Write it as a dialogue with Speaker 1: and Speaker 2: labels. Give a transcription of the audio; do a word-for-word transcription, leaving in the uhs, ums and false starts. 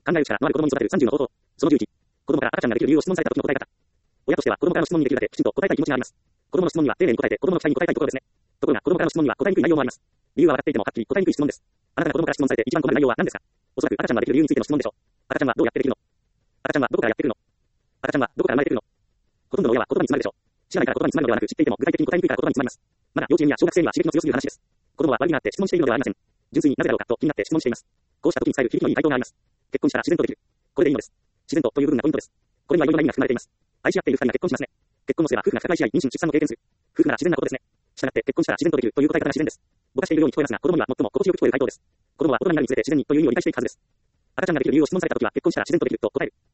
Speaker 1: 考える力のある子供に育てるさんじゅうの方法。そのじゅういち。子供から赤ちゃんができる理由を質問された時の答え方。親としては子供からの質問にできるだけきちんと答えたい気持ちがあります。子供の質問には丁寧に答えて子供の期待に応えたいところですね。ところが子供からの質問には答えにくい内容もあります。理由は分かっていてもはっきり答えにくい質問です。あなたが子供から質問されて一番困る内容は何ですか？おそらく赤ちゃんができる理由についての質問でしょう。赤ちゃんはどうやってできるの？赤ちゃんはどこからやってくるの？赤ちゃんはどこから生まれてくるの？ほとんどの親は言葉に詰まるでしょう。知らないから言葉に詰まるのではなく、知っていても具体的に答えにくいから言葉に詰まります。まだ幼稚園や小学生には刺激の強すぎる話です。子供は悪気があって質問しているのではありません。純粋になぜだろうかと気になって質問しています。こうした時に伝える響きのいい回答があります。結婚したら自然とできる。これでいいのです。自然とという部分がポイントです。これにはいろいろな意味が含まれています。愛し合っている二人が結婚しますね。結婚をすれば夫婦が深く愛し合い、妊娠出産の経験する。夫婦なら自然なことですね。したがって結婚したら自然とできるという答え方が自然です。ぼかしているように聞こえますが、子供には最も心地よく聞こえる回答です。子供は大人になるにつれて自然にという意味を理解していくはずです。赤ちゃんができる理由を質問された時は結婚したら自然とできると答える。